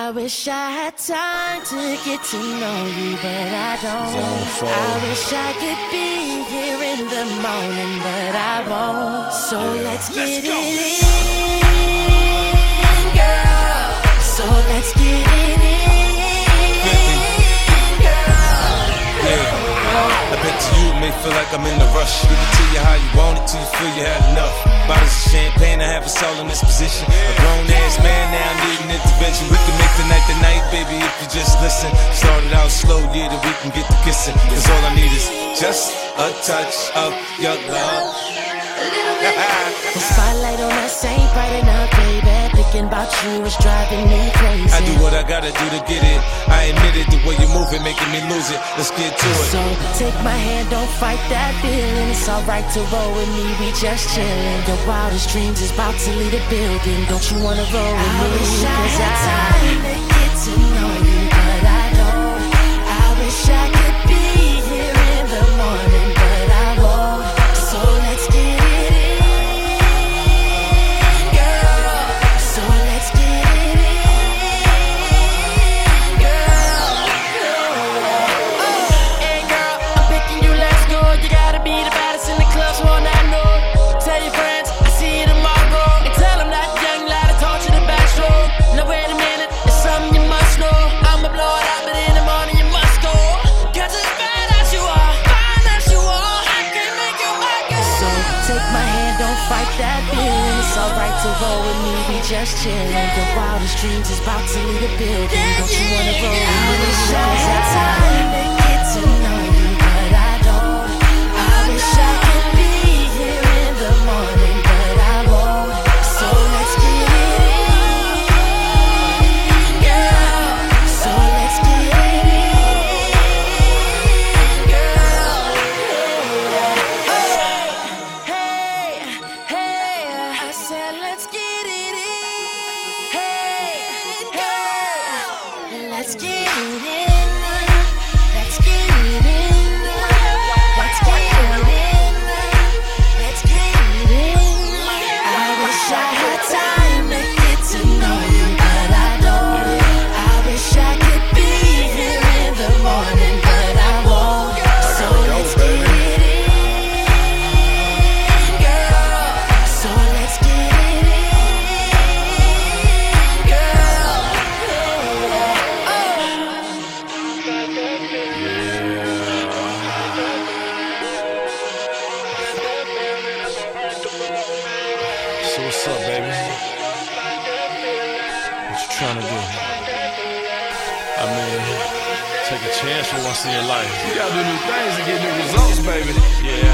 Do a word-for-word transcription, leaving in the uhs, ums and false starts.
I wish I had time to get to know you, but I don't. I wish I could be here in the morning, but I won't. So let's get it in, girl. So let's get it in, girl. Yeah, I bet you may feel like I'm in a rush. Give it to you how you want it till you feel you had enough. Bottles of champagne, I have us all in this position. A grown ass man now needing intervention. We can make the night the night, baby, if you just listen. Started out slow, yeah, that we can get to kissing. Cause all I need is just a touch of your love. The spotlight on us ain't bright enough, baby. Thinking about you is driving me crazy. I do what I gotta do to get it. I admit it, the way you move it, making me lose it. Let's get to it. So take my hand, don't fight that feeling. It's alright to roll with me, we just chillin'. Your wildest dreams is about to leave the building. Don't you wanna roll with me? I wish I had time to get to know you, but I don't. I wish I could be here in the morning, but I won't. So let's get it. Fight that feeling, it's alright to roll with me, we just chillin'. Your wildest dreams is about to leave the building. Don't you wanna roll with me? I wish I had time to get to know you, but I don't. I wish I could be here in the morning, but I won't. So let's get it in, girl. So let's get it in, girl. I said let's get it in. Hey, hey, let's get it in. Let's get it in. Let's get it in. Let's get it in. I wish I had time to get to know you, but I don't. I wish I could be here in the morning, but I won't. So let's get it in, girl. So let's get it in, girl. So what's up, baby? What you trying to do? I mean, take a chance for once in your life. You gotta do new things to get new results, baby. Yeah.